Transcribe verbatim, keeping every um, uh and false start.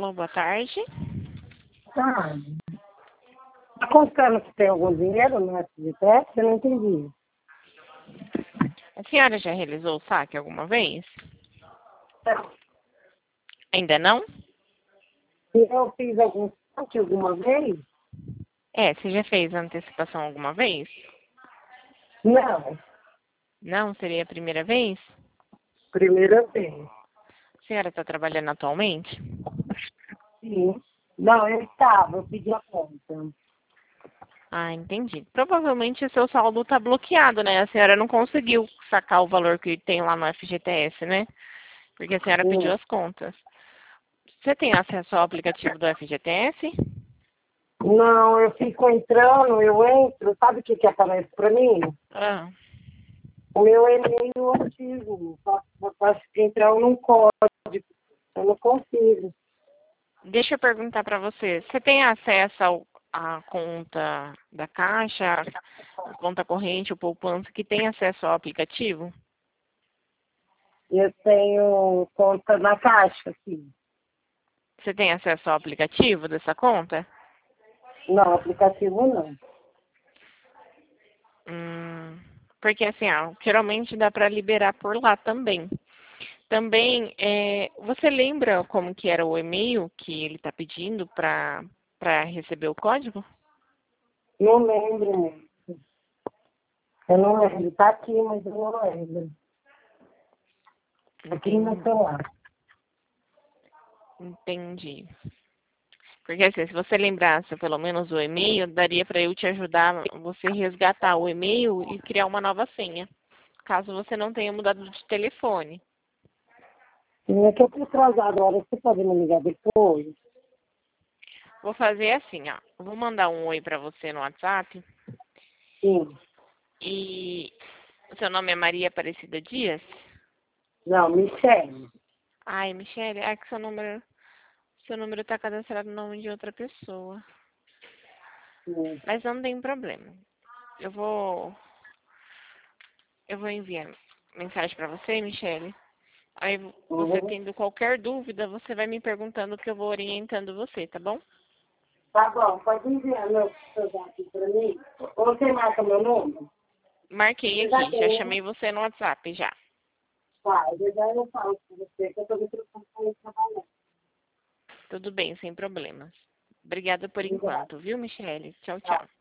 Alô, boa tarde. Ah, tá contando que tem algum dinheiro no F G T S? Eu não entendi. A senhora já realizou o saque alguma vez? Tá. Ainda não? Eu fiz algum saque alguma vez? É, você já fez a antecipação alguma vez? Não, Não? Seria a primeira vez? primeira vez. A senhora está trabalhando atualmente? Sim. Não, eu estava, eu pedi a conta. Ah, entendi. Provavelmente o seu saldo está bloqueado, né? A senhora não conseguiu sacar o valor que tem lá no F G T S, né? Porque a senhora pediu Sim. as contas. Você tem acesso ao aplicativo do F G T S? Não, eu fico entrando, eu entro, sabe o que que aparece pra mim? Ah, O meu e-mail antigo. Só só posso entrar num código. Eu não consigo. deixa eu perguntar para você. Você tem acesso ao, à conta da Caixa, a conta corrente, o poupança, que tem acesso ao aplicativo? Eu tenho conta na Caixa, sim. Você tem acesso ao aplicativo dessa conta? Não, aplicativo não. Hum, porque assim, ó, geralmente dá para liberar por lá também. Também, é, você lembra como que era o e-mail que ele está pedindo para para receber o código? Não lembro. Eu não lembro. Tá aqui, mas eu não lembro. Aqui no meu Entendi. celular. Entendi. Porque assim, se você lembrasse pelo menos o e-mail, daria para eu te ajudar você resgatar o e-mail e criar uma nova senha, caso você não tenha mudado de telefone. Sim, é que eu tô atrasada agora. Você pode me ligar depois? Vou fazer assim, ó. Eu vou mandar um oi para você no WhatsApp Sim. e o seu nome é Maria Aparecida Dias? Não, Michele. Ai, Michele, é que seu número, seu número tá cadastrado no nome de outra pessoa. Sim. Mas não tem problema. Eu vou, eu vou enviar mensagem para você, Michele. Aí você Uhum. tendo qualquer dúvida, você vai me perguntando que eu vou orientando você, tá bom? Tá bom, pode enviar meu celular aqui pra mim? Ou você marca meu número? Marquei Você já aqui, já tem, né? chamei você no WhatsApp já. Tá, eu já eu falo com você que eu tô me preocupando com trabalhar. Tudo bem, sem problemas. Obrigada por Obrigada. enquanto, viu, Michele? Tchau, Tá. tchau.